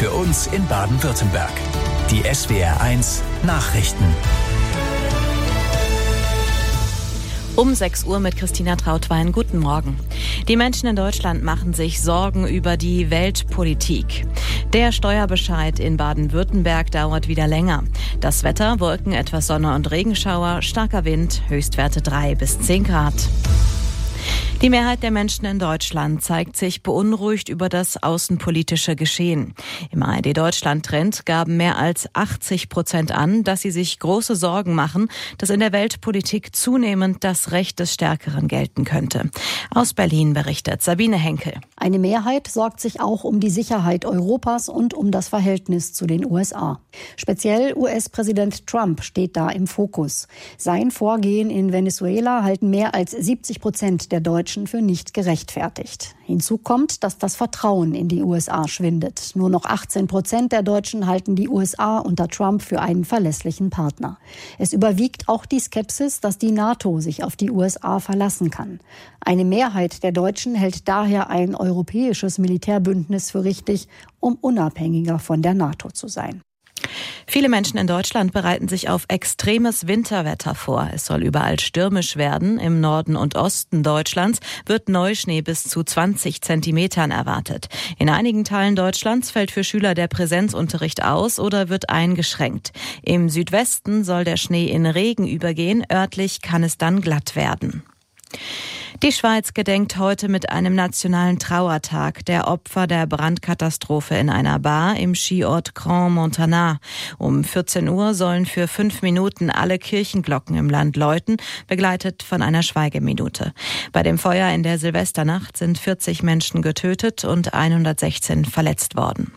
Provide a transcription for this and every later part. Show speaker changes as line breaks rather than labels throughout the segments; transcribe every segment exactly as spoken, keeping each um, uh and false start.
für uns in Baden-Württemberg. Die S W R eins Nachrichten.
Um sechs Uhr mit Christina Trautwein. Guten Morgen. Die Menschen in Deutschland machen sich Sorgen über die Weltpolitik. Der Steuerbescheid in Baden-Württemberg dauert wieder länger. Das Wetter: Wolken, etwas Sonne und Regenschauer, starker Wind, Höchstwerte drei bis zehn Grad. Die Mehrheit der Menschen in Deutschland zeigt sich beunruhigt über das außenpolitische Geschehen. Im A R D-Deutschland-Trend gaben mehr als achtzig Prozent an, dass sie sich große Sorgen machen, dass in der Weltpolitik zunehmend das Recht des Stärkeren gelten könnte. Aus Berlin berichtet Sabine Henkel.
Eine Mehrheit sorgt sich auch um die Sicherheit Europas und um das Verhältnis zu den U S A. Speziell U S-Präsident Trump steht da im Fokus. Sein Vorgehen in Venezuela halten mehr als siebzig Prozent der Deutschen für nicht gerechtfertigt. Hinzu kommt, dass das Vertrauen in die U S A schwindet. Nur noch achtzehn Prozent der Deutschen halten die U S A unter Trump für einen verlässlichen Partner. Es überwiegt auch die Skepsis, dass die NATO sich auf die U S A verlassen kann. Eine Mehrheit der Deutschen hält daher ein europäisches Militärbündnis für richtig, um unabhängiger von der NATO zu sein.
Viele Menschen in Deutschland bereiten sich auf extremes Winterwetter vor. Es soll überall stürmisch werden. Im Norden und Osten Deutschlands wird Neuschnee bis zu zwanzig Zentimetern erwartet. In einigen Teilen Deutschlands fällt für Schüler der Präsenzunterricht aus oder wird eingeschränkt. Im Südwesten soll der Schnee in Regen übergehen. Örtlich kann es dann glatt werden. Die Schweiz gedenkt heute mit einem nationalen Trauertag der Opfer der Brandkatastrophe in einer Bar im Skiort Grand Montana. Um vierzehn Uhr sollen für fünf Minuten alle Kirchenglocken im Land läuten, begleitet von einer Schweigeminute. Bei dem Feuer in der Silvesternacht sind vierzig Menschen getötet und hundertsechzehn verletzt worden.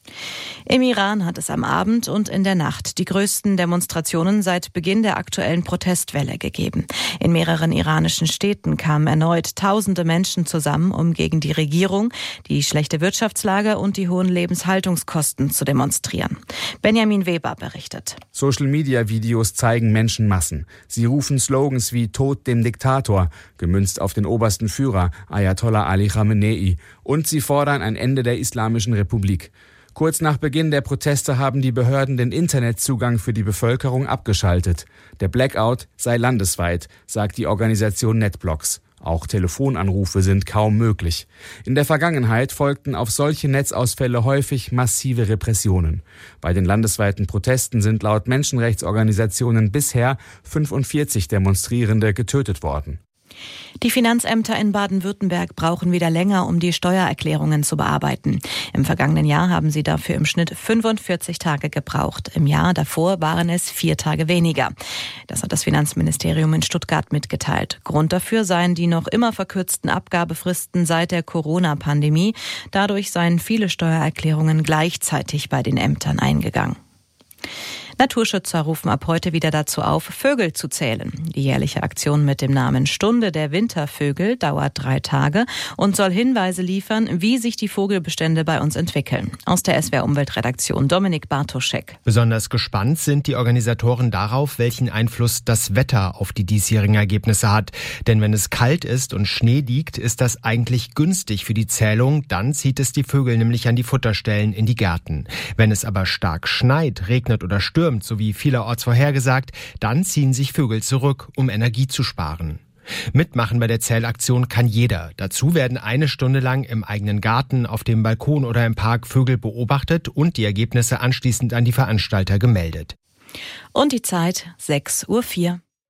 Im Iran hat es am Abend und in der Nacht die größten Demonstrationen seit Beginn der aktuellen Protestwelle gegeben. In mehreren iranischen Städten kamen erneut tausende Menschen zusammen, um gegen die Regierung, die schlechte Wirtschaftslage und die hohen Lebenshaltungskosten zu demonstrieren. Benjamin Weber berichtet.
Social-Media-Videos zeigen Menschenmassen. Sie rufen Slogans wie Tod dem Diktator, gemünzt auf den obersten Führer, Ayatollah Ali Khamenei, und sie fordern ein Ende der Islamischen Republik. Kurz nach Beginn der Proteste haben die Behörden den Internetzugang für die Bevölkerung abgeschaltet. Der Blackout sei landesweit, sagt die Organisation NetBlocks. Auch Telefonanrufe sind kaum möglich. In der Vergangenheit folgten auf solche Netzausfälle häufig massive Repressionen. Bei den landesweiten Protesten sind laut Menschenrechtsorganisationen bisher fünfundvierzig Demonstrierende getötet worden.
Die Finanzämter in Baden-Württemberg brauchen wieder länger, um die Steuererklärungen zu bearbeiten. Im vergangenen Jahr haben sie dafür im Schnitt fünfundvierzig Tage gebraucht. Im Jahr davor waren es vier Tage weniger. Das hat das Finanzministerium in Stuttgart mitgeteilt. Grund dafür seien die noch immer verkürzten Abgabefristen seit der Corona-Pandemie. Dadurch seien viele Steuererklärungen gleichzeitig bei den Ämtern eingegangen. Naturschützer rufen ab heute wieder dazu auf, Vögel zu zählen. Die jährliche Aktion mit dem Namen Stunde der Wintervögel dauert drei Tage und soll Hinweise liefern, wie sich die Vogelbestände bei uns entwickeln. Aus der S W R-Umweltredaktion Dominik Bartoschek.
Besonders gespannt sind die Organisatoren darauf, welchen Einfluss das Wetter auf die diesjährigen Ergebnisse hat. Denn wenn es kalt ist und Schnee liegt, ist das eigentlich günstig für die Zählung. Dann zieht es die Vögel nämlich an die Futterstellen in die Gärten. Wenn es aber stark schneit, regnet oder stürmt, so wie vielerorts vorhergesagt, dann ziehen sich Vögel zurück, um Energie zu sparen. Mitmachen bei der Zählaktion kann jeder. Dazu werden eine Stunde lang im eigenen Garten, auf dem Balkon oder im Park Vögel beobachtet und die Ergebnisse anschließend an die Veranstalter gemeldet.
Und die Zeit sechs Uhr vier.